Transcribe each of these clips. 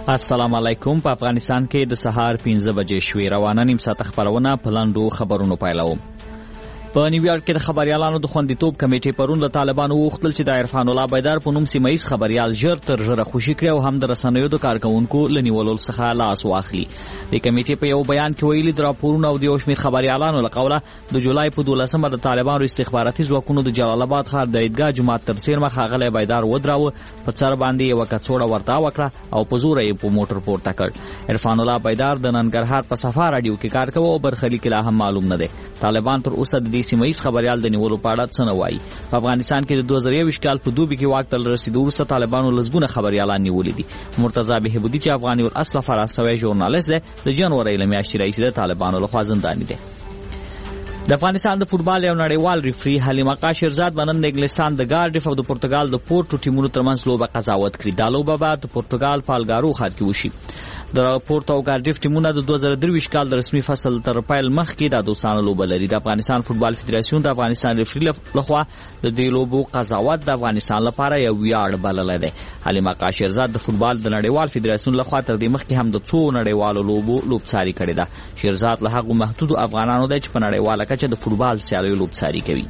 السلام علیکم. په افغانستان کې د سهار 5 بجې شوې روانه نیم ساعت خبرونه په لاندو خبرونو پیلوم. په نیویارک کې د خبريالانو د خوندیتوب کمیټې پرون له طالبانو وغوښتل چې د عرفان الله بیدار په نوم سیمه‌ییز خبريال ژر تر ژره خوشي کړي او هم د رسنیو د کارکونکو له نیولو څخه لاس واخلي. د کمیټې په یو بیان کې ویلي د راپورونو او د یو شمېر خبريالانو له قوله د جولای په 12مه د طالبانو استخباراتي ځواکونو د جلال آباد ښار د عیدګاه جومات تر څیر مخ هغه بیدار ودراوه، په سر باندې یو کڅوړه ورته وکړه او په زور یې په موټر پورته کړ. عرفان الله بیدار د ننګرهار په صفا رادیو کې کار کوي او برخلیک لا هم معلوم نه دی. طالبان تر اوسه د دې سیمه‌ییز خبريال د نیولو په اړه څه نه وایي. په افغانستان کې د 2021 کال په دوبي کې واک ته رسیدو وروسته طالبانو لسګونه خبريالان نیولي دي. مرتضی بهبودي چې افغاني الاصل فرانسوي ژورنالیست دی، د جنوري له میاشتې راهیسې د طالبانو لخوا زنداني دی. د افغانستان د فوتبال یو نړیوال ریفری حلیمه قاشرزاد نن د انګلستان د ګارډیف او د پرتګال د پورټو ټیمونو ترمنځ لوبه قضاوت کړې. دا لوبه به د پرتګال په الګارو ښار کې وشي. د پورټو او ګارډیف ټیمونه د 2023 کال د رسمي فصل تر پیل مخکې د دوستانه لوبه لري. د افغانستان فوتبال فدراسیون د افغانستان ریفری لخوا د دې لوبو قضاوت د افغانستان لپاره یو ویاړ بللی دی. حلیمه قاشرزاد د فوتبال د نړیوال فدراسیون لخوا تر دې مخکې هم د څو نړیوالو لوبو لوبڅاري کړې ده. شیرزاد له هغو محدودو افغانانو دی چې په نړیواله کچه د فوتبال سیالیو لوبڅاري کوي.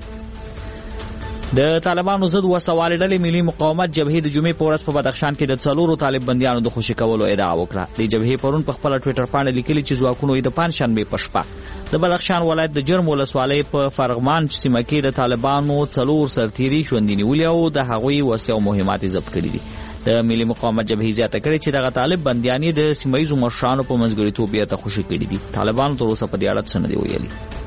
د طالبانو ضد وسوالې ډلې ملي مقاومت جبهې د جمعې په ورځ په بدخشان کې د 4 طالب بندیانو د خوشي کولو ادعا وکړه. د جبهې پرون په خپل ټوئیټر باندې لیکلي چې ځواکونو د پنځشنبه په شپه د بدخشان ولایت د جرم ولسوالۍ په فرغمان سیمه کې د طالبانو 4 سرتیري ژوندي نیولي او د هغوی وسلې او مهمات ضبط کړي دي. د ملي مقاومت جبهې زیاته کړې چې دغه طالب بندیان د سیمه‌ییزو مشرانو په منځګړیتوب بیرته خوشي کړي دي. طالبانو تر اوسه په دې اړه څه نه دی ویلي.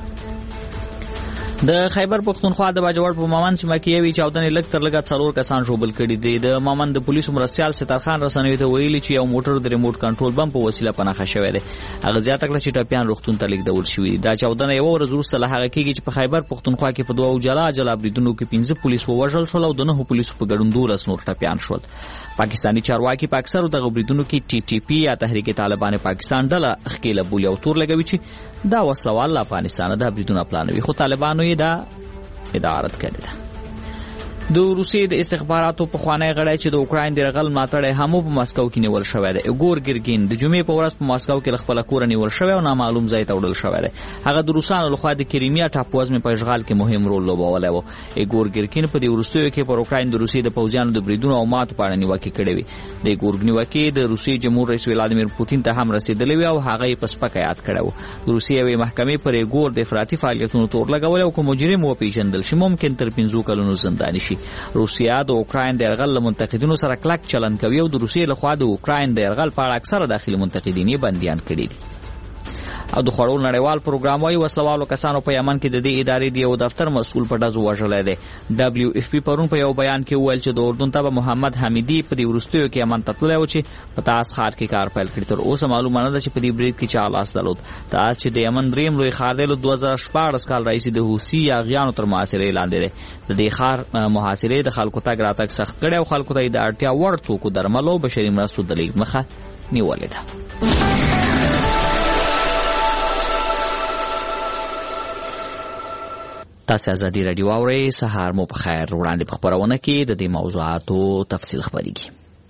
د خیبر پختونخوا د باجوړ په مامن سیمه کې یوې چاودنې لږ تر لږه 4 کسان ژوبل کړي دي. د مامن د پولیسو مرستیال سترخان رسنیو ته ویلي چې یو موټر د ریموټ کنټرول بم په وسیله په نښه شوی دی. هغه زیاته کړه چې ټپیان روغتون ته لیږدول شوي. دا چاودنه یو ورځ وروسته له هغه کېږي چې په خیبر پختونخوا کې په 2 جلا بریدونو کې 15 پولیس ووژل شول او د 9 پولیسو په ګډون 12 نور ټپیان شول. پاکستاني چارواکي په اکثرو دغه بریدونو کې ټي ټي پی یا تحریک طالبان پاکستان ډله ښکېله بولي او تور لګوي چې دا وسلوال له افغانستانه د بریدونه پلانوي، خو طالبانو یې دا ادارت کړی ده. د روسیې د استخباراتو پخوانی غړی چې د اوکراین د یرغل ملاتړی هم په ماسکو کې نیول شوی دی. ایګور ګرګین د جمعې په ورځ په ماسکو کې له خپله کوره نیول شوی او نامعلوم ځای ته وړل شوی دی. هغه د روسانو لخوا د کریمیا ټاپووزمې په اشغال کې مهم رول لوبولی و. ایګور ګرګین په دې وروستیو کې پر اوکراین د روسیې د پوځیانو د بریدونو او ماتو په اړه نیوکې کړې وې. د ایګور نیوکې د روسیې جمهور رئیس ولادیمیر پوتین ته هم رسېدلې وې او هغه یې په سپکه یاد کړی و. د روسیې یوې محکمې پر ایګور د افراطي فعالیتونو تور لګولی او که مجرم وپېژندل شي ممکن تر 15 کلونو زنداني شي. روسیه د اوکراین د یرغل له منتقدینو سره کلک چلند کوي او د روسیې لخوا د اوکراین د یرغل په اړه اکثره داخلي منتقدین یې بندیان کړي دي. او د خوړو نړیوال پروګرام وايي وسلوالو کسانو په یمن کې د دې ادارې د یو دفتر مسؤل په ډزو وژلی دی. دبلیو اف پی پرون په یو بیان کې وویل چې د اردن ته محمد حمیدي په دې وروستیو کې یمن ته تللی و چې په تاس ښار کې کار پیل کړي. تر اوسه معلومه نه ده چې په دې برید کې چا لاس درلود. تاس چې د یمن دریم لوی ښار دی له 2014 کال راهیسې د حوثي یاغیانو تر محاصرې لاندې دی. د دې ښار محاصرې د خلکو تګ راتګ سخت کړی او خلکو ته یې د اړتیا وړ توکو درملو بشري مرستو د لیږد مخه نیولې ده. تاسو ازادي رادیو اورئ. سهار مو په خیر. وړاندې په خبرونه کې د دې موضوعاتو تفصیل خبرېږي.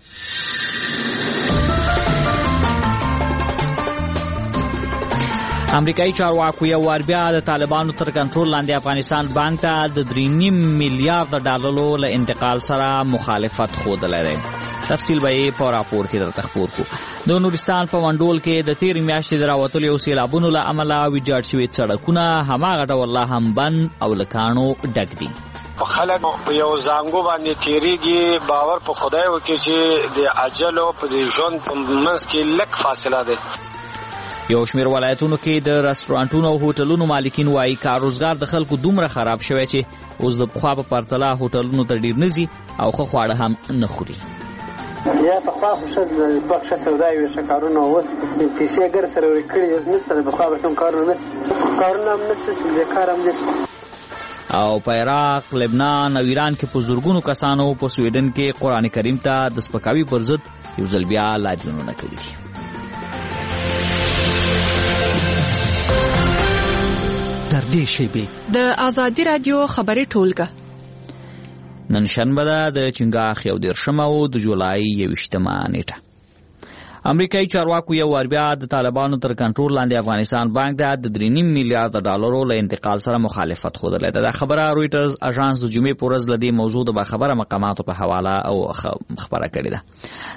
امریکایي چارواکو یو وار بیا د طالبانو تر کنټرول لاندې افغانستان بانک ته د 3.5 میلیارډ ډالرو له انتقال سره مخالفت ښودلی دی. تفصیل به یې په راپور کې درته خپور کړو. د نورستان په منډول کې د تېرې میاشتې د راوتلو یو سیلابونو له امله ویجاړ شوي سړکونه هماغه ډول لا هم بند او له کاڼو ډک دي. خلک په یو زانګو باندې تیریږي. باور په خدای وکړي چې د اجل او په ژوند په منځ کې لږ فاصله ده. یو شمېر ولایتونو کې د رستورانټونو او هوټلونو مالکین وایي کار روزګار د خلکو دومره خراب شوی چې اوس د پخوا په پرتله هوټلونو ته ډېر نه ځي او ښه خواړه هم نه خوري. یا پخوا خو ښه سودا وي، ښه کارونه اوس پیسې ګر سره ورکړي نشته. د پخوا به کوم کارونه نشته، کارونه هم نشته چې بېکاره هم دي. او په عراق، لبنان او ایران کې په زرګونو کسانو په سویډن کې قرآن کریم ته د سپکاوي پر ضد یو ځل بیا لاریونونه کړي. در دې شیبې د ازادي رادیو خبري ټولګه نن شنبه ده د چنګاښ 11 او د جولای 21 نیټه. امریکایي چارواکو یو وار بیا د طالبانو تر کنټرول لاندې افغانستان بانک د 3.5 میلیارډ ډالرو له انتقال سره مخالفت خوده. دا خبره رويټرز اژانس د جمعې په ورځ له دې موضوع د خبره مقاماتو په حواله او خبره کړې ده.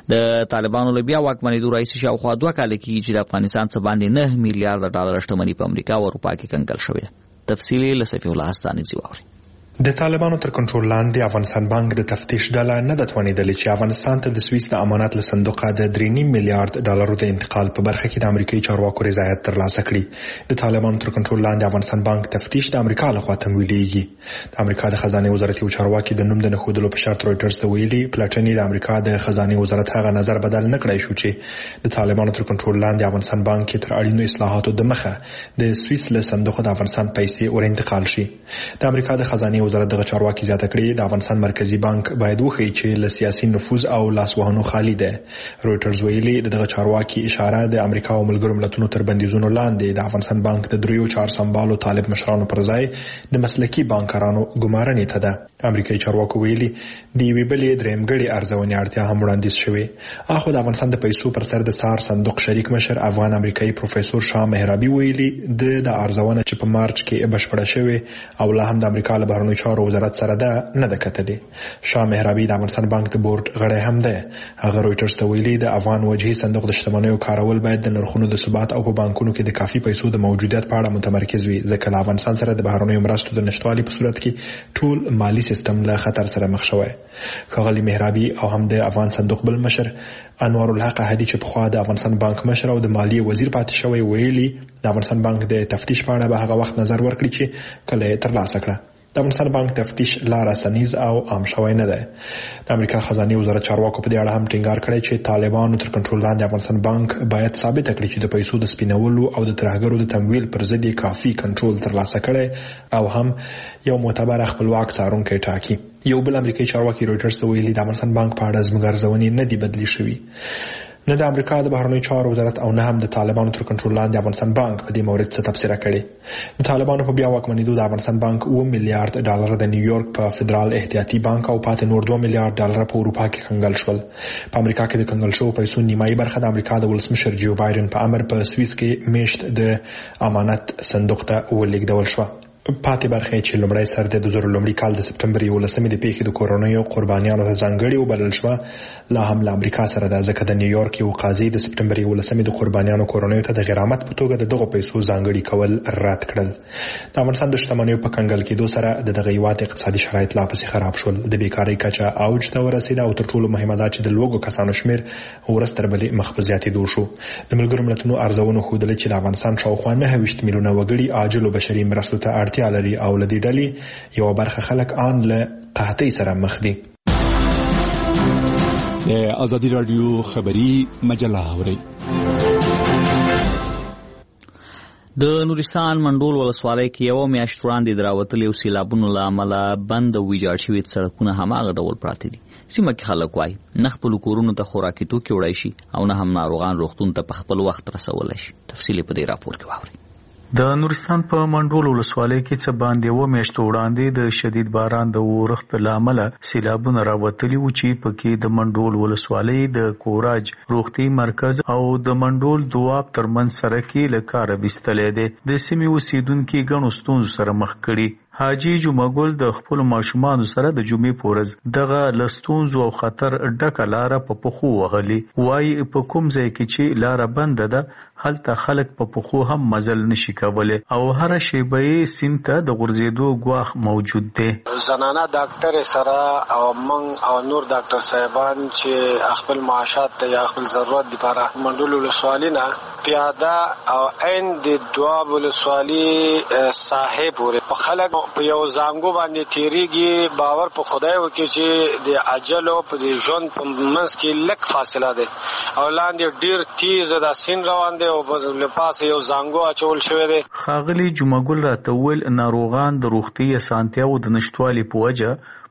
د طالبانو له بیا واکمنېدو راځي شاوخوا 2 کال کېږي چې د افغانستان څخه باندې 9 میلیارډ ډالر شتمني په امریکا او اروپا کې کنګل شوې ده. تفصیلي له صفي الله حساني زیواوري. د طالبانو تر کنټرول لاندې افغانستان بانک د تفتیش ډله نه د توانېدلې چې افغانستان ته د سویس د امانات له صندوقه د 3.5 میلیارډ ډالرو د انتقال په برخه کې د امریکایي چارواکو رضایت ترلاسه کړي. د طالبانو تر کنټرول لاندې افغانستان بانک تفتیش د امریکا لخوا تمویلېږي. د امریکا د خزانه وزارت یو چارواکي د نوم د نښودلو په شرط رويټرز ته ویلي پلټنې د امریکا د خزانه وزارت هغه نظر بدل نه کړی شو چې د طالبانو تر کنټرول لاندې افغانستان بانک تر اړینو اصلاحاتو د مخه د سویس له صندوق د افغانستان پیسې ور انتقال شي. د امریکا د خزانه وزارت د چارواکي زیاته کړې د افغانستان مرکزی بانک باید وښیي چې له سیاسي نفوذ او لاسوهنو خالی ده. رويټرز ویلي دغه چارواکي اشاره د امریکا او ملګرو ملتونو تر بندیزونو لاندې د افغانستان بانک د دریو چار سمبالو طالب مشرانو پر ځای د مسلکي بانکرانو ګمارنې ته ده. امریکایي چارواکو ویلي د یوې بلې درېمګړې ارزونې اړتیا هم وړاندیز شوې. اخو د افغانستان د پیسو پر سر د سار صندوق شریک مشر افغان امریکایي پروفیسور شاه مهرابي ویلي د ارزونه چې په مارچ کې بشپړه شوې او لا هم د امریکا له بهرنیو چارو وزارت سره ده نه ده کتلې. شاه مهرابي د افغانستان بانک د بورډ غړی هم ده. هغه رويټرز ته ویلي د افغان وجهي صندوق د شتمنیو کارول باید د نرخونو د ثبات او په بانکونو کې د کافي پیسو د موجودیت په اړه متمرکز وي ځکه له افغانستان سره د بهرنیو مرستو د نشټوالي په صورت کې ټول مالی سیستم له خطر سره مخ شوی. ښاغلي مهرابي او هم د افغان صندوق بل مشر انوار الحق هدي چې په خوا د افغانستان بانک مشر او د مالیې وزیر پاتې شوی ویلي د افغانستان بانک د تفتیش په اړه به هغه وخت نظر ورکړي چې کله یې ترلاسه کړه. د افغانستان بانک تفتیش لار اسانیز او عام شوی نه ده. د امریکا خزانه وزارت چارواکو په دې اړه هم ټینګار کړی چې طالبانو تر کنټرول لاندې افغانستان بانک باید ثابت کړي چې د پیسو د سپینولو او د ترهګرو د تمویل پر ضد کافي کنټرول ترلاسه کړي او هم یو معتبر خپلواک څارونکی ټاکي. یو بل امریکایي چارواکي رويټرز ته ویلي د افغانستان بانک په اړه زموږ ارزونې نه دي بدلی شوي. نه د امریکا د بهرنیو چارو وزارت او نه هم د طالبانو تر کنټرول لاندې افغانستان بانک په دې مورد څه تبصره کړې. د طالبانو په بیا واکمنېدو د افغانستان بانک 2 میلیارډ ډالر د نیویورک په فدرال احتیاطي بانک او پاتې نور 2 میلیارډ ډالر په اروپا کې کنګل شول. په امریکا کې د کنګل شوو پیسو نیمایي برخه د امریکا د ولسمشر جو بایدن په امر په سویس کې میشت د امانت صندوق ته ولېږدول شو. پاتې برخه چې لومړی سر د 2019 کال د سپټمبر 11 د پیښې د کورونیو قربانیانو ته ځانګړي وبلل شو لا هم له امریکا سره د ځکه د نیویورک یو قاضي د سپټمبر 11 د قربانیانو کورونیو ته د غرامت په توګه دغه پیسو ځانګړي کول رد کړل. د افغانستان د شتمنیو په کنګل کېدو سره دغه هیواد اقتصادي شرایط لا پسې خراب شول. د بیکارۍ کچه اوج ته ورسېده او تر ټولو مهمه ده چې د لوګو کسانو شمیر ورځ تر بلې مخ په زیاتېدو شو. د ملګرو ملتونو ارزونو ښودلې چې د افغانستان شاوخوا 9 میلیونه وګړي عاجل بشري مرستو ته اړتیا لري او له دې ډلې یو برخه خلک ان له قحطۍ سره مخ دي. د ازادي رادیو خبری مجله اوري. د نورستان منډول ولسوالۍ کې یو میاشت وړاندې دراوتلې او سیلابونو له امله بند او ویجاړ شوي سړکونه هماغه ډول پراته دي. سیمه کې خلک وایي نه خپل کورونو ته خوراکي توکي وړی شي او نه هم ناروغان روغتون ته په خپل وخت رسولی شي. تفصیل په دې راپور کې واورئ. د نورستان په منډول ولسوالۍ کې څه باندې و میاشت وړاندې د شدید باران د اورښت له امله سیلابونه راوتلي و چې پکې د منډول ولسوالۍ د کوراج روغتي مرکز او د منډول دواب ترمنځ سړک له کاره ویستلی دی. د سیمې اوسیدونکي ګڼو ستونزو سره مخ کړي. حاجی جمعګل د خپل ماشومانو سره د جمعې په ورځ دغه له ستونزو او خطر ډکه لاره په پښو وهلي. وایي په کوم ځای کې چې لاره بنده ده هلته خلک په پښو هم مزل نشي کولی او هر شیبه یې سیند ته د غورځېدو ګواښ موجود دی. زنانه ډاکټر سره او من او نور ډاکټر صاحبان چې خپل معاشات ته یا خپل ضرورت لپاره منډول ولسوالۍ نه پیاده او عین د دواب ولسوالۍ صاحب ورې په خلک په یو زانګو باندې تیریږي. باور په خدای وکړي چې د اجل او په ژوند په منځ کې لک فاصله ده او لاندې ډیر تیز د سین روان دی او په لپاسه یو زانګو اچول شوی دی. ښاغلي جمعګل راته وویل ناروغان د روغتي اسانتیاو د نشټوالي په وجه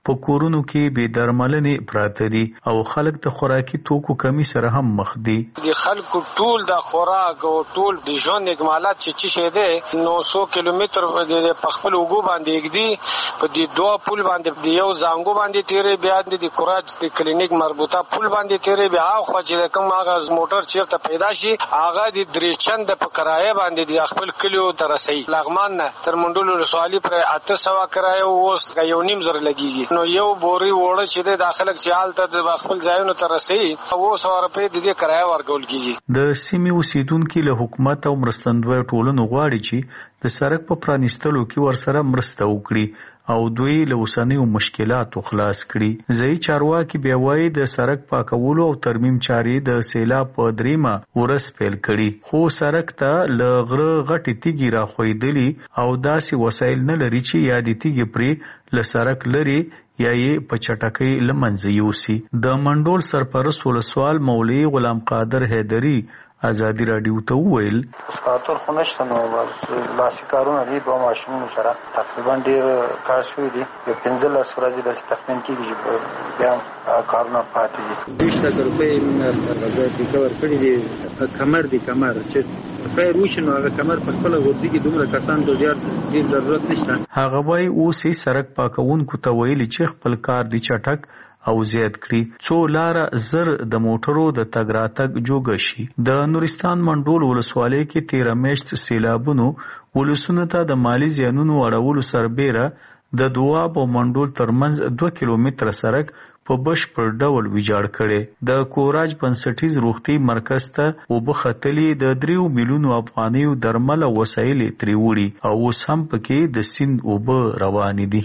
په کورونو کې بې درملنې پراته دي او خلک د خوراکي توکو کمی سره هم مخ دي. د خلکو ټول د خوراک او ټول د ژوند اکمالات چې شه ده 900 کیلومتر د خپل وګو باندې کېږي په دې دوه پل باندې د یو زنګو باندې تیرې بیا د کوراج د کلینیک مربوطه پل باندې تیرې بیا خو چې کوم هغه موټر چیرته پیدا شي هغه د درېچند په کرایه باندې د خپل کلیو تر رسي لغمان تر منډول ولسوالۍ پر 800 کرایه اوس یو نیم زر لګيږي نو یو بوري وړه چې د داخله چال ته د خپل ځایونو تر رسي او 100 روپے د دې کرایه ورکول کیږي. د سیمې اوسیدونکو له حکومت او مرستندوی ټولنو غواړي چې د سړک په پرانیستلو کې ورسره مرسته وکړي او دوی له اوسنیو مشکلاتو خلاص کړي. ځای چارواکي بیا وایي د سړک پاکولو او ترمیم چارې د سیلاب په دریمه ورځ پیل کړي خو سړک ته له غره غټې تیږې راخویدلي او داسې وسایل نه لري چې یا د تیږې پرې له سړک لري یا یې په چټکۍ له منځه یوسي. د منډول سرپرست ولسوال مولوي غلام قادر حیدري ازادي رادیو ته وویل ساتور خنشته نو لاسي کارونه دي په ماشومونو سره تقریبا ډیر کار شوی دي په 15 ورځې د تخمین کېږي چې بیا کارونه پاتې دي 20 روپۍ موږ ریکور کړی دي کمر چې خیر وشنو هغه کمر په خپل ورځي کې دومره کسان ته ډیر ضرورت نشته. هغه وايي اوس یې سړک پاکونکو ته ویلي چې خپل کار دی چټک او زیات کړي څو لاره زر د موټرو د تګ راتګ جوګه شي. د نورستان منډول ولسوالۍ کې 13 میاشت سیلابونو ولسونو ته د مالی زیانونو اړولو سربیره د دواب او منډول ترمنځ 2 کیلومتره سړک په بشپړ ډول ویجاړ کړي. د کوراج بنسټیز روغتي مرکز ته وبختلي د 3 میلیونو افغانیو درمل او وسایل ترې وړي او اوس هم پکې د سیند اوبه روانې دي.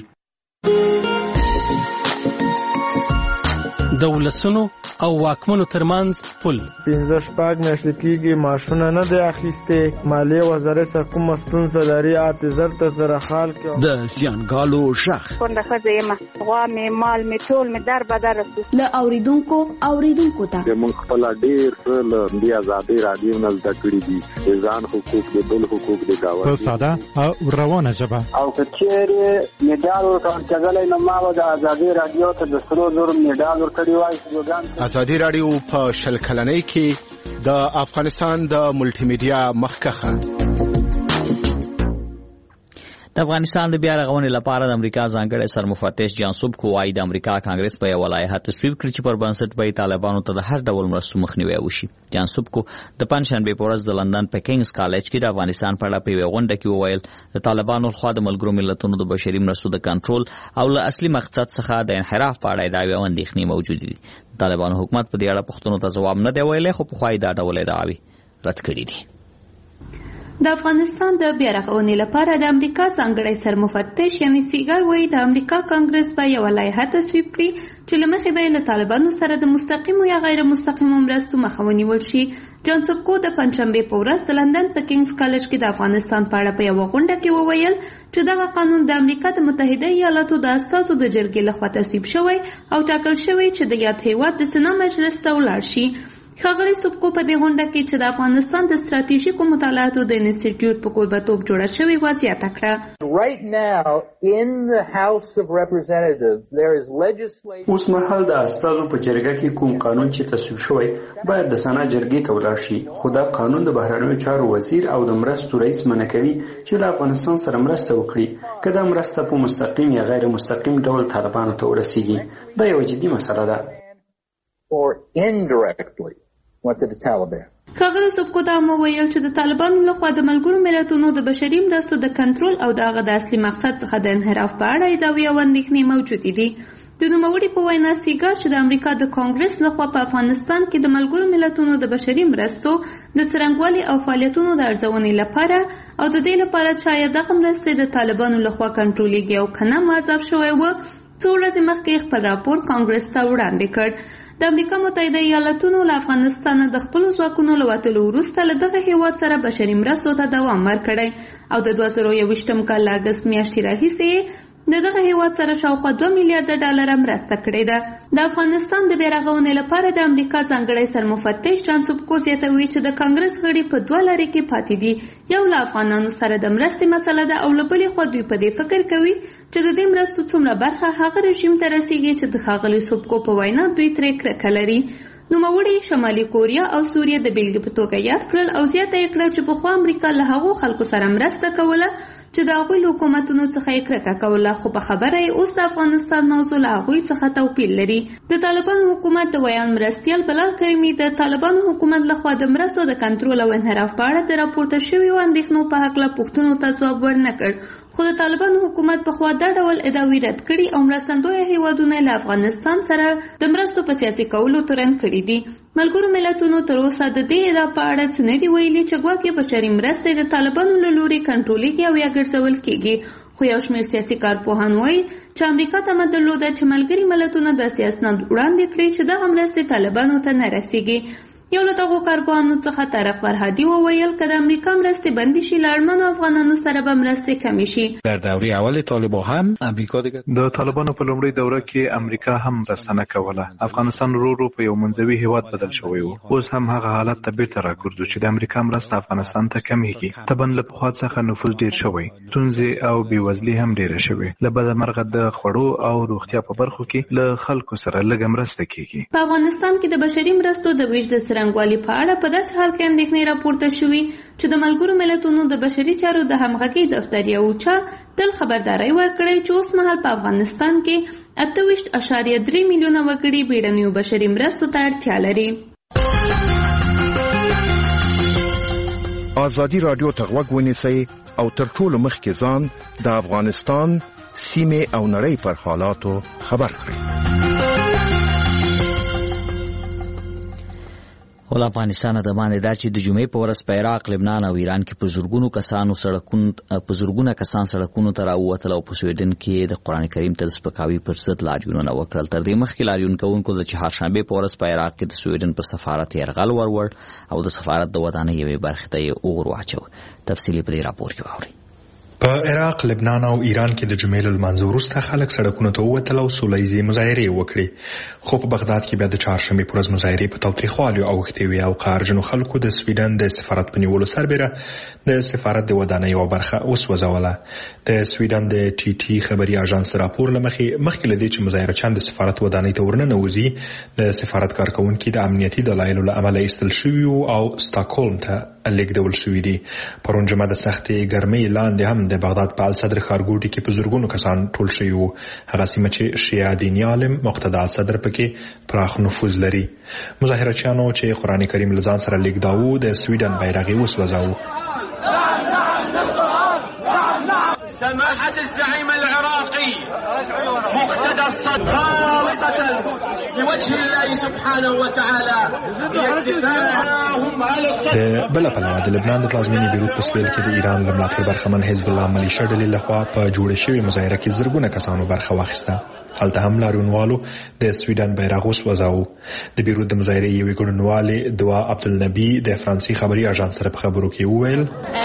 د ولسونو او واکمنو ترمنځ پل 15 میاشتې کېږي ماشونه نه دی اخیستې مالیې وزارت څخه کومه ستونزه لري اعتذار ته سره حال کې د زیانګالو شخ کونډه ښځه یم غوا مې مال مې ټول مې در بدر رسو له اوریدونکو ته موږ خپل ډېر څه له دې ازادي رادیو نه زده کړي دي ځان حقوق د بل حقوق د گاونډي په ساده او روانه ژبه او کچېره میډال ورکړل کېدل نو ما د ازادي رادیو ته د سرو زر میډال ورکړی وای. ازادي رادیو په شل کلنۍ کې د افغانستان د ملټي میډیا مخکخه. د افغانستان د بیا رغونې لپاره د امریکا ځانګړی سرمفتش جان سوبکو وايي د امریکا کانګرس په یوه لایحه تصویب کړې چې پر بنسټ به طالبانو ته د هر ډول مرستو مخنیوی وشي. جان سوبکو د پنځشنبې په ورځ د لندن په کینګز کالج کې د افغانستان په اړه په یوه غونډه کې وویل د طالبانو لخوا د ملګرو ملتونو د بشري مرستو د کنټرول او له اصلي مقصد څخه د انحراف په اړه دعوې او اندېښنې موجودې دي. طالبانو حکومت په دې اړه پوښتنو ته ځواب نه دی ویلی خو پخوا یې دا ډول ادعاوې رد کړي دي. د افغانستان د بیا رغونې لپاره د امریکا ځانګړی سرمفتش یعنی سیګر وایي د امریکا کانګرس به یوه لایحه تصویب کړي چې له مخې به یې له طالبانو سره د مستقیمو یا غیر مستقیمو مرستو مخه ونیول شي. جان سوبکو د پنځشنبې په ورځ د لندن په کینګز کالج کې د افغانستان په اړه په یوه غونډه کې وویل چې دغه قانون د امریکا د متحده ایالاتو د استازو د جرګې لخوا تصویب شوی او ټاکل شوی چې د یاد هیواد د سنا مجلس ته ولاړ شي. ښاغلي سوبکو په دې غونډه کې چې د افغانستان د ستراتیژیکو مطالعاتو د انسټیټیوټ په کوربهتوب جوړه شوې وه زیاته کړه. اوس مهال د استازو په جرګه کې کوم قانون چې تصویب شوی باید د سنا جرګې ته ولاړ شي خو دا قانون د بهرنیو چارو وزیر او د مرستو رئیس منع کوي چې له افغانستان سره مرسته وکړي که دا مرسته په مستقیم یا غیر مستقیم ډول طالبانو ته ورسیږي. دا یوه جدي مسله ده. ښاغلي سوبکو دا هم وویل چې د طالبانو لخوا د ملګرو ملتونو د بشري مرستو د کنټرول او د هغه د اصلي مقصد څخه د انحراف په اړه ادعاوې او اندېښنې موجودې دي. د نوموړي په وینا سیګر چې د امریکا د کانګرس لخوا په افغانستان کې د ملګرو ملتونو د بشري مرستو د څرنګوالي او فعالیتونو د ارزونې لپاره او د دې لپاره چې آیا دغه مرستې د طالبانو لخوا کنټرولېږي او که نه معذب شوی و څو ورځې مخکې خپل راپور کانګرس ته وړاندې کړ. د امریکا متحده ایالاتونو له افغانستانه د خپلو ځواکونو له وتلو وروسته له دغه هیواد سره بشري مرستو ته دوام ورکړی او د 2021 کال اګست میاشتې راهیسې د دغه هیواد سره شاوخوا 2 میلیارډ ډالر مرسته کړې ده. د افغانستان د بیرغونې لپاره د امریکا ځانګړی سرمفتش جان سوبکو زیاتوي چې د کانګرس غړي په 2 لارې کې پاتې دي. یو له افغانانو سره د مرستې مسله ده او له بلې خوا دوی په دې فکر کوي چې د دې مرستو څومره برخه هغه رژیم ته رسیږي چې د ښاغلي سوبکو په وینا دوی ترې کرکه لري. نوموړي شمالي کوریا او سوریه د بیلګې په توګه یاد کړل او زیاته یې کړه چې پخوا امریکا له هغو خلکو سره مرسته کوله چې د هغوی له حکومتونو څخه یې کرکه کوله، خو په خبره یې اوس د افغانستان موضوع له هغوی څخه توپیر لري. د طالبانو حکومت د ویان مرستیال بلال کریمي د طالبانو حکومت لخوا د مرستو د کنټرول او انحراف په اړه د راپورته شویو اندېښنو په هکله پوښتنو ته ځواب ورنه کړ، خو د طالبانو حکومت پخوا دا ډول ادعاوې رد کړي او مرستندویه هیوادونه له افغانستان سره د مرستو په سیاسي کولو تورن کړي دي. ملګرو ملتونو تر اوسه د دې ادعا په اړه څه نه دي ویلي چې ګواکې بشري مرستې د طالبانو له لوري کنټرولېږي او یا ګرځول کېږي، خو یو شمېر سیاسي کارپوهان وایي چې امریکا تمه درلوده چې ملګري ملتونه داسې اسناد وړاندې کړي چې دغه مرستې طالبانو ته نه رسیږي. یو له دغو کارپوهانو څخه طارق فرهادي وویل که د امریکا مرستې بندي شي له اړمنو افغانانو سره به مرستې کمې شي. در دوره اول طالبان هم امریکا د طالبانو په لومړۍ دوره کې امریکا هم مرسته نه کوله. افغانستان ورو ورو په یو منځوي هیواد بدل شوی و. اوس هم هغه حالت ته بیرته راګرځو چې د امریکا مرسته افغانستان ته کمیږي. طبعا له پخوا څخه نفوذ ډیر شوی، ستونزې او بېوزلي هم ډیره شوې. له بده مرغه د خوړو او روغتیا په برخو کې له خلکو سره لږه مرسته کیږي. په افغانستان کې د بشري مرستو د ویش د څرنګوالي په اړه په داسې حال کې اندېښنې راپورته شوي چې د ملګرو ملتونو د بشري چارو د همغږۍ دفتر یو چا تل خبرداری ورکړی چې اوس مهال په افغانستان کې 28.3 میلیونه وګړي بیړنیو بشري مرستو ته اړتیا لري. ازادي رادیو ته غوږ ونیسئ او تر ټولو مخکې ځان د افغانستان سیمې او نړۍ پر حالاتو خبر کړئ. ول افغانستان د باندې دا چې د جمعې په ورځ په عراق، لبنان او ایران کې په زرګونه کسان سړکونو ته راووتل او په سویډن کې د قرآن کریم ته د سپکاوي پر ضد لاریونونه وکړل. تر دې مخکې لاریون کوونکو د چهارشنبې په ورځ په عراق کې د سویډن پر سفارت یرغل ورور او د سفارت د ودانۍ یوې برخې ته یې اور واچو. تفصیلي په دې راپور کې واورئ. په عراق، لبنان او ایران کې د جمعې له لمانځه وروسته خلک سړکونو ته ووتل او سوله ییزې مظاهرې وکړې، خو په بغداد کې بیا د چهارشنبې په ورځ مظاهرې په تاوتریخوالي اوښتې وې او قهرجنو خلکو د سویډن د سفارت په نیولو سربیره د سفارت د ودانۍ یوه برخه وسوځوله. د سویډن د ټي ټي خبري اژانس راپور له مخکې له دې چې مظاهرچیان د سفارت ودانۍ ته ورننوځي، د سفارت کارکونکي د امنیتي دلایلو له امله ایستل شوي او سټاکهولم ته لیږدول شوي دي. پرون جمعه د سختې ګرمۍ لاندې هم د بغداد په الصدر ښارګوټي کې په زرګونو کسان ټول شوي وو، هغه سیمه چې شیعه دیني عالم مقتدا الصدر پکې پراخ نفوذ لري. مظاهرچیانو چې قرآن کریم له ځان سره لیږداوه د سویډن بیرغ یې وسوځاوه. سماحة الزعيم العراقي مقتدى الصدر خالصة لوجه الله سبحانه وتعالى د بل پلوه د لبنان د پلازمینې بیروت په سویل کې د ایران له ملاتړ برخمن حزب الله ملیشه ډلې لخوا په جوړه شوې مظاهره کې زرګونه کسانو برخه واخیسته. هلته هم لاریونوالو د سویډن بیرغ وسوځاوه. د بیروت د مظاهرې یوې ګډونوالې دعا عبدالنبي د فرانسې خبري اژانس سره په خبرو کې وویل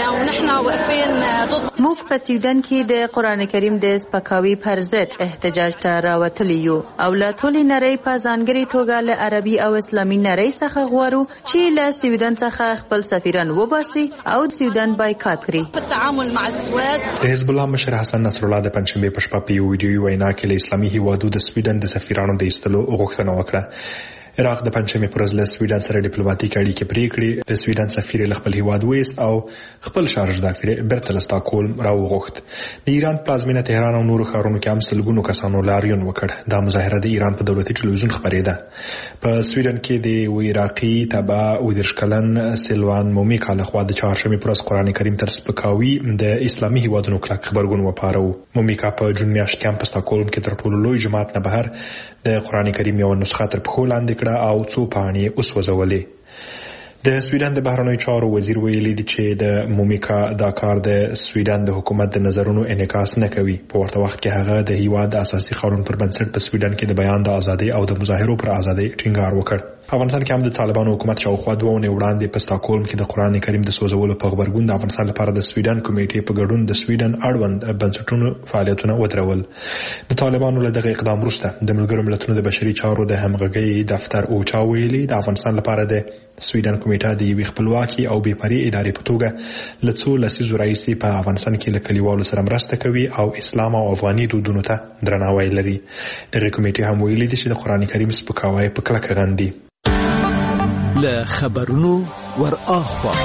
موږ په سویډن کې د قرآن کریم د سپکاوي پر ضد احتجاج ته راوتلي یو او له ټولې نړۍ په ځانګړې توګه له عربي او اسلامي نړۍ څخه غواړو چې له سویډن څخه خپل سفیران وباسي او سویډن بایکاټ کړي. په تعامل مع السواد د حزب الله مشر حسن نصر الله د پنځشنبې په شپه په یو ویډیوي وینا کې له اسلامي هیوادو د سویډن د سفیرانو د ایستلو غوښتنه وکړه. عراق د پنځمې پر ورځ له سویډن سره ډیپلوماټیک اړیکې پرې کړې. د سویډن سفیر له خپل هیواد ویست او خپل شارژ دافیر بیرته له سټاکهولم راوغوښت. د ایران پلازمینه تهران او نورو ښارونو کې هم سلګونو کسانو لاریون وکړ. دا مظاهره د ایران په دولتي ټلویزیون خپرېده. په سویډن کې د عراقي تبع 29 کلن سیلوان مومیکا لخوا د چهارشنبې پر ورځ قرآن کریم تر سپکاوي د اسلامي هیوادونو کلک غبرګون وپاره. مومیکا په جون میاشت کې هم په سټاکهولم کې تر ټولو لوی جماعت نه بهر د قرآن کریم یو نسخه تر پښو لاندې کړه او څو پاڼې وسوځولې. د سویډن د بهرنیو چارو وزیر ویلي دی چې د مومیکا دا کار د سویډن د حکومت د نظرونو انعکاس نه کوي. په ورته وخت کې هغه د هیواد د اساسي قانون پر بنسټ په سویډن کې د بیان د ازادۍ او د مظاهرو پر ازادۍ ټینګار وکړ. په افغانستان کې هم د طالبانو حکومت شاوخوا 2 اونۍ وړاندې په ستاکهولم کې د قرآن کریم د سوځولو په غبرګون د افغانستان لپاره د سویډن کمیټې په ګډون د سویډن اړوند بنسټونو فعالیتونه ودرول. د طالبانو له دغه اقدام وروسته د ملګرو ملتونو د بشري چارو د همغږۍ دفتر اوچا ویلي د افغانستان لپاره د سویډن کمیټه د یوې خپلواکي او بې پرې ادارې په توګه له څو لسیزو راهیسې په افغانستان کې له کلیوالو سره مرسته کوي او اسلام او افغاني دودونو ته درناوی لري. دغه کمیټې هم ویلي دي چې د قرآن کریم سپکاوی په کلکه غندي. له خبرونو ور اخوا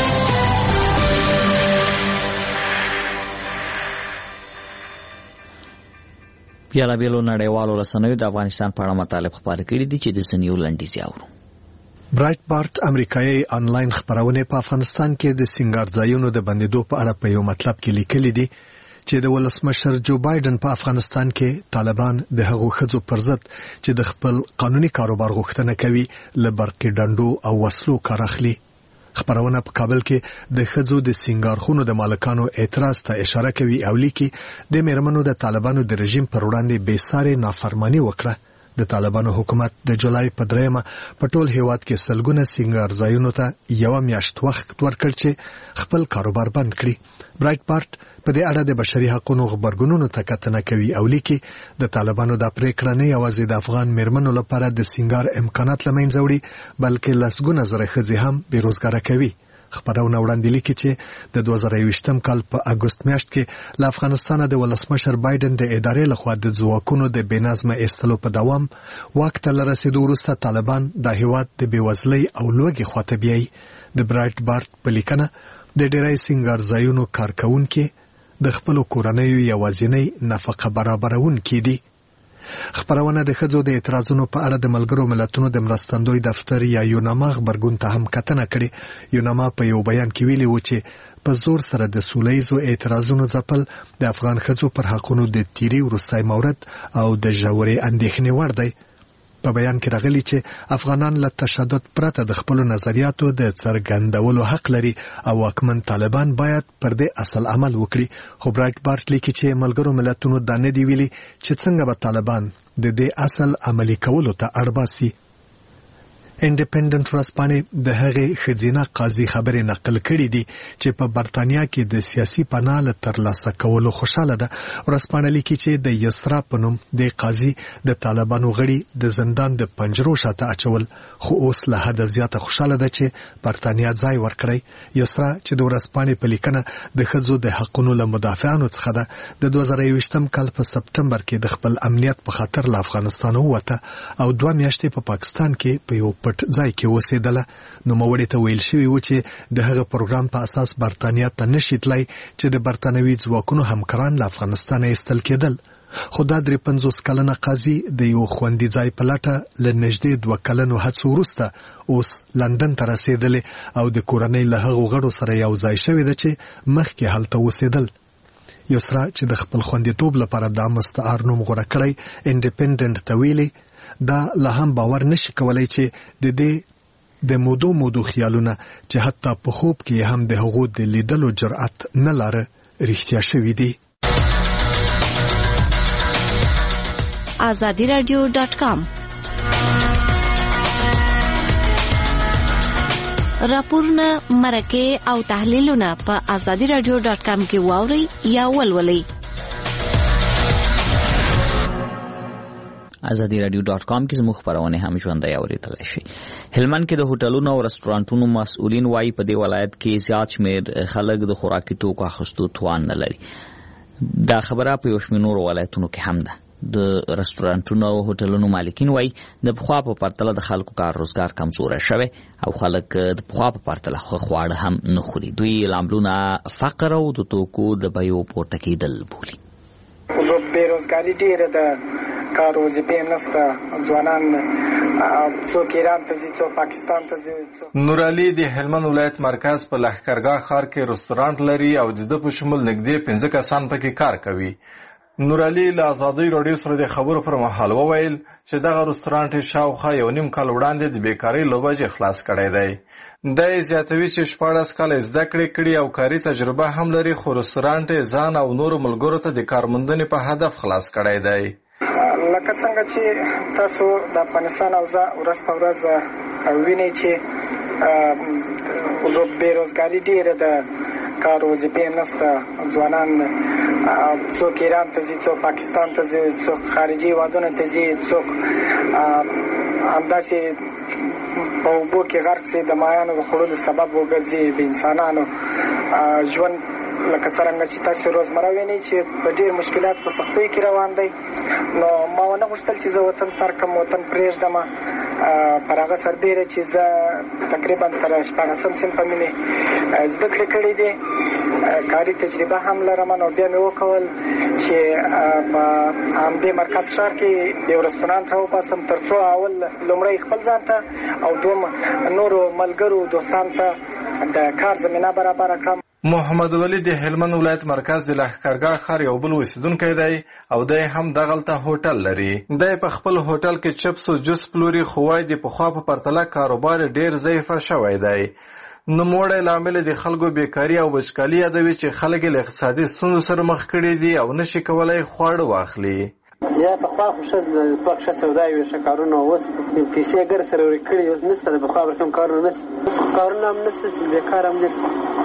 بیلابیلو نړیوالو رسنیو د افغانستان په اړه مطالب خپاره کړي دي چې د سنیو لنډیز اورو. برایټ بارت امریکایي آنلاین خبرونه په افغانستان کې د سنگار ځایونو د بندیدو په اړه په یو مطلب کې لیکلي دي چې د ولسمشر جو بایدن په افغانستان کې طالبان د هغو ښځو پر ضد چې د خپل قانوني کاروبار غوښتنه کوي له برقي ډنډو او وسلو کار اخلي. خبرونه په کابل کې د ښځو د سنگارخونو د مالکانو اعتراض ته اشاره کوي او لیکي د میرمنو د طالبانو د رژیم پر وړاندې بېسارې نافرمانی وکړه. د طالبانو حکومت د جولای په 3 په ټول هیواد کې سلګونه سنگار ځایونو ته یو میاشت وخت ورکړ چې خپل کاروبار بند کړي. برایټ بارت په دې اړه د بشري حقوقو غبرګونونو ته کتنه کوي او لیکي د طالبانو د پریکړه نه یوازې د افغان میرمنو لپاره د سنگار امکانات لمنځه وړي بلکې لسګونه زره ښځې هم بیروزګاره کوي. خبرونه وړاندې لیکي چې د 2020 کال په اگست میاشت کې له افغانستان د ولسمشر بایدن د ادارې لخوا د ځواکونو د بېنظمه ایستلو په دوام واک ته رسیدو وروسته طالبان د هیواد د بېوزلۍ او لوږې خواته بیایي. د برایټ بارت په لیکنه د ډیری سنگار ځایونو کارکونکي د خپل کورنیو یوازینی نفقه برابرونکي دي. خبرونه د ښځو د اعتراضونو په اړه د ملګرو ملتونو د مرستندوی دفتر یا یوناما خبرګون ته هم کتنه کړې. یوناما په یو بیان کې ویلي و چې په زور سره د سولهییزو اعتراضونو ځپل د افغان ښځو پر حقونو د تیری وروستی مورد او د ژورې اندېښنې وړ دی. په بیان کې راغلي چې افغانان له تشدد پرته د خپل نظریاتو د څرګندولو حق لري او واکمن طالبان باید پر دې اصل عمل وکړي. خو برایټ بارت لیکي چې ملګرو ملتونو دا نه دی ویلي چې څنګه به طالبان د دې اصل عملي کولو ته اړ باسي. انډیپندنت ورځپاڼې د هغې ښځینه قاضي خبرې نقل کړي دي چې په برتانیا کې د سیاسي پناه له ترلاسه کولو خوشاله ده. ورځپاڼه لیکي چې د یسرا په نوم د قاضي د طالبانو غړي د زندان د پنجرو شاته اچول خو اوس له حده زیاته خوشاله ده چې برتانیا ځای ورکړی. یسرا چې د ورځپاڼې په لیکنه د ښځو د حقونو له مدافعانو څخه ده د 2020 کال په سپټمبر کې د خپل امنیت په خاطر له افغانستان ووته او 2 میاشتې په پاکستان کې په یو پټ ځای کې اوسېدله. نوموړي ته ویل شوي و چې د هغه پروګرام په اساس برتانیا ته نشي تلای چې د برتانوي ځواکونو همکاران له افغانستان ایستل کېدل. خو دا 53 کلنه قاضي د یو خوندي ځای په لټه له نږدې 2 کلنو هڅو وروسته اوس لندن ته رسېدلې او د کورنۍ له هغو غړو سره یو ځای شوې ده چې مخکې هلته اوسېدل. یسرا چې د خپل خوندیتوب لپاره دا مستعار نوم غوره کړی انډیپندنت ته ویلي دا لا هم باور نشي کولای چې د دې د مودو خیالونه چې حتی په خوب کې هم د هغو د لیدلو جرأت نه لاره رښتیا شوي دي. azadiradio.com راپورونه مرکه او تحلیلونه په azadiradio.com کې واوري یا ولولئ. azadiradio.com کې زموږ خبرونه هم ژوندۍ اورېدلای شي. هلمند کې د هوټلونو او رستورانټونو مسؤلین وايي په دې ولایت کې زیات شمېر خلک د خوراکي توکو اخیستو توان نه لري. دا خبره په یو شمېر نورو ولایتونو کې هم ده. د رستورانټونو او هوټلونو مالکین وايي د پخوا په پرتله د خلکو کار روزګار کمزوری شوی او خلک د پخوا په پرتله خواړه هم نه خوري. دوی لاملونه فقر او د توکو د بیو پورته کېدل بولي. بیروزګاري ډېره ده، کار وظیفې نشته، ځوانان څوک ایران ته ځي، څوک پاکستان ته ځي. نور علي د هلمند ولایت مرکز په لښکرګاه ښار کې رستورانټ لري او د ده په شمول نږدې 15 کسان پکې کار کوي. نورعلي له ازادۍ راډیو سره د خبرو پر مهال وویل چې دغه رستورانټ شاوخوا 1.5 کال وړاندې د بیکارۍ له وجې خلاص کړی دی. دا یې زیاتوي چې 14 کاله زده کړې او کاري تجربه هم لري، خو رستورانټ یې ځان او نورو ملګرو ته د کارموندنې په هدف خلاص کړی دی. لکه څنګه چې تاسو د افغانستان اوضاع ورځ په ورځ وینئ چې بېروزګاري ډېره ده، کار وظیفې نشته، ځوانان څوک ایران ته ځي، څوک پاکستان ته ځي، څوک خارجي هېوادونو ته ځي، څوک همداسې په اوبو کې غرق شي، د ماهیانو د خوړلو سبب وګرځي. د انسانانو ژوند لکه څرنګه چې تاسو روزمره وینئ چې په ډېر مشکلات په سختیو کې روان دی. نو ما ونه غوښتل چې زه وطن ترک کړم، وطن پرېږدم. پر هغه سربېره چې زه تقریبا تر 14 صنف مې زده کړې کړې دي، کاري تجربه هم لرم. نو بیا مې وکول چې په همدې مرکز ښار کې یو رستورانټ راوباسم، تر څو اول لومړی خپل ځان ته او دوم نورو ملګرو دوستانو ته د کار زمینه برابره کړم. محمد ولی د هلمند ولایت مرکز د لښکرګاه ښار یو بل اوسیدونکی دی او دی هم دغلته هوټل لري. دی په خپل هوټل کې چپس او جوس پلوري، خو وایي د پخوا په پرتله کاروبار ډېر ضعیفه شوی دی. نوموړی لامل د خلکو بیکاري او وچکالي یادوي چې خلک له اقتصادي ستونزو سره مخ کړي دي او نشي کولای خواړه واخلي. یا پخوا خو ښه سودا وي، ښه کارونه، اوس پیسې ګر سره ورې کړي، اوس نشته، د پخوا به کوم کارونه نشته، کارونه هم نشته چې بیکار هم دي،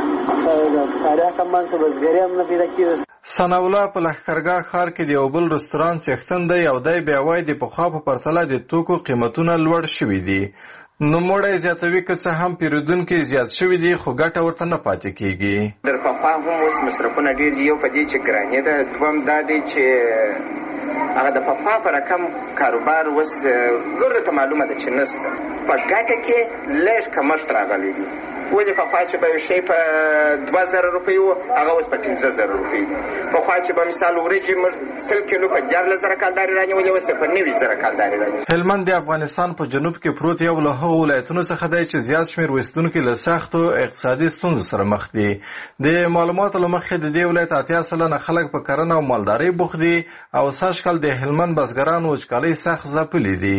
کاري کمان څه بزګري هم نه پیدا کېږي. ثناء الله په لښکرګاه ښار کې د یو بل رستورانټ څښتن دی او دی بیا وایي د پخوا په پرتله د توکو قیمتونه لوړ شوي دي. نوموړی زیاتوي که څه هم پیرودونکي زیات شوي دي، خو ګټه ورته نه پاتې کېږي. در پخوا هم اوس مصرفونه ډېر دي، یو په دې چې ګراني ده، دوم دا دی چې هغه د پخوا په رقم کاروبار اوس ګردو ته معلومه ده چې نشته، په ګټه کې لږ کمښت راغلی دي. ولې پخوا چې به یو شی په 2000 روپۍ و، هغه اوس په 15000 روپۍ دي. پخوا چې به مثال وریجې موږ 100 کیلو په 14000 کالدارې رانیولې، اوس یې په 90000 کالدارې رانیولې. هلمند د افغانستان په جنوب کې پروت یو له هغو ولایتونو څخه دی چې زیات شمېر اوسېدونکي له سختو اقتصادي ستونزو سره مخ دي. د معلوماتو له مخې د دې ولایت 80% خلک په کرنه او مالدارۍ بوخت دي او سږکال د هلمند بزګران وچکالۍ سخت ځپلي دي.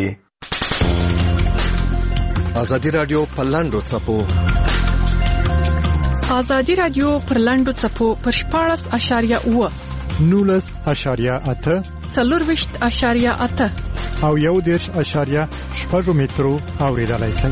ازادي راډیو په لاندو څپو ازادي راډیو پر لاندو څپو پر 14.8 19.8 24.8 او 1.6 مترو اوریدلای شئ.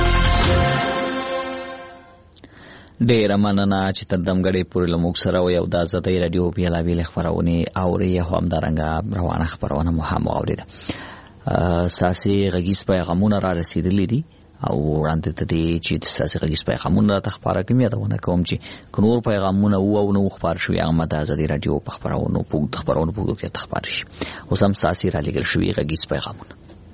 ډیره مننه چې تر دمګړې پورې له موږ سره وئ او د ازادۍ راډیو بېلابېلې خپرونې اورئ او همدارنګه روانه خپرونه مو هم واورېده. ساسي غږیز پیغامونه را رسېدلي دي او وړاندې ته دي چې د ساسي غږیز پیغامونه راته خپاره کوم. یادونه کوم چې که نور پیغامونه او نو خپار شوي هغه د ازادۍ راډیو په خپرونو په اوږدو کې خپاره شي. اوس هم ساسي را لېږل شوي غږیز پیغامونه.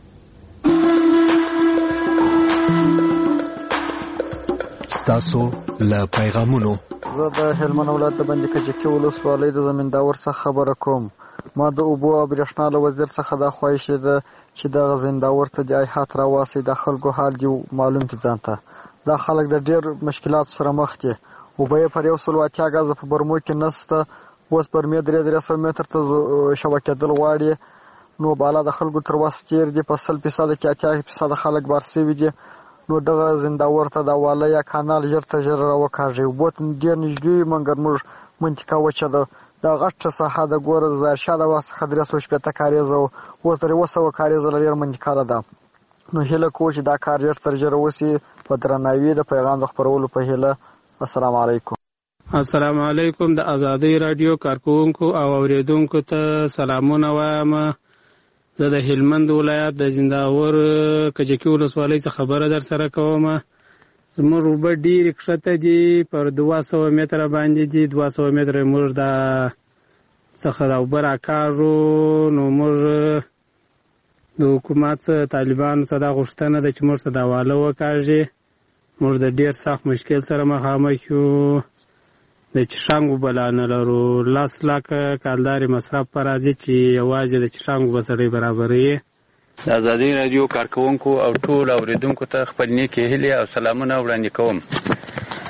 ستاسو له پیغامونو زه د هلمند ولایت د بندي کجکي ولسوالۍ د زمینداور څخه خبره کوم. ما د اوبو او برېښنا له وزیر څخه دا خواهش ده چې دغه زمینداور ته د ایحات راواسي، د خلکو حال دی معلوم کړي ځان ته. دا خلک د ډېر مشکلاتو سره مخ دي. اوبه یې پر 180 غزه په برمو کې نشته، اوس برمې 300 متر ته شبکېدل غواړي. نو بالا د خلکو تر وس تېر دي، په 100% کې 80% خلک بار سوي دي. نو دغه زمینداور ته د واله یا کانال ژر ته ژر راوکاږي. اوبو ته ډېر نږدې مګر موږ منطقه وچه ده. دا غټه ساحه د ګوره ظاهرشاه د واسه 360 کاریزه او اوس 300 کاریزه لري منطقه ده. نو هیله کوم چې دا کار ژر تر ژره وشي. په درناوي د پیغام د خپرولو په هیله. السلام علیکم. السلام علیکم. د ازادۍ راډیو کارکونکو او اوریدونکو ته سلامونه وایم. زه د هلمند ولایت د زمینداور کجکي ولسوالۍ څخه خبره در سره کوم. زموږ اوبه ډېرې کښته دي، پر 200 متره باندې دي. 200 متره موږ د څخه د اوبه راکاږو. نو موږ د حکومت طالبانو ته دا غوښتنه ده چې موږ ته دا واله وکاږي. موږ د ډېر سخت مشکل سره مخامخ یو. د چشانګ اوبه لا نه لرو. 10 لکه کالدارې مصرف په راځي چې یوازې د چشانګ اوبه سړی برابروي. د ازادۍ راډیو کارکونکو او ټول اوریدونکو ته خپل نیکې هیلې او سلامونه وړاندې کوم.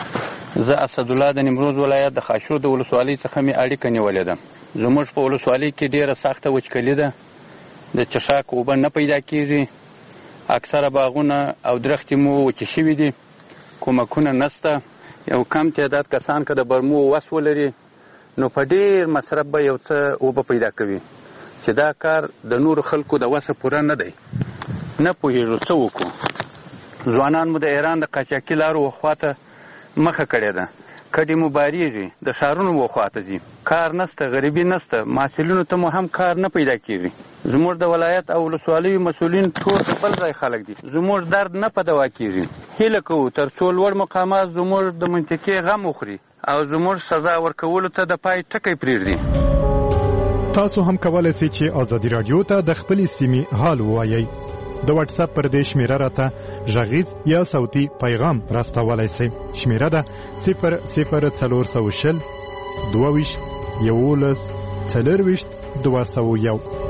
زه اسدالله د نیمروز ولایت د خاشرود ولسوالۍ څخه مې اړیکه نیولې ده. زموږ په ولسوالۍ کې ډیره سخته وچکلي ده. د چشاک اوبه نه پیدا کیږي. اکثره باغونه او درختې مو وچې شوي دي. کومکونه نشته. یو کم تعداد کسان که د برمو وس ولري نو په ډیر مصرف به یو څه اوبه پیدا کوي، چې دا کار د نورو خلکو د وسه پوره نه دی. نه پوهېږو څه وکړو. ځوانان مو د ایران د قاچاقي لارو وخواته مخه کړې ده. کډې مو باریږي، د ښارونو وخواته ځي. کار نسته، غریبي نسته، محصلینو ته مو هم کار نه پیدا کېږي. زموږ د ولایت او ولسوالیو مسؤلین ټول د بل ځای خلک دي. زموږ درد نه په دوا کېږي. هیله کوو تر څو لوړ مقامات زموږ د منطقې غم وخوري او زموږ سزا ورکولو ته د پای ټکی پرېږدي. تاسو هم کولای شئ چې ازادي رادیو ته د خپلې سیمې حال ووایئ. د واتس اپ پر دې شمیره راته غږیز یا صوتي پیغام راستولای شئ. شمیره ده 00420 22 11 24 201.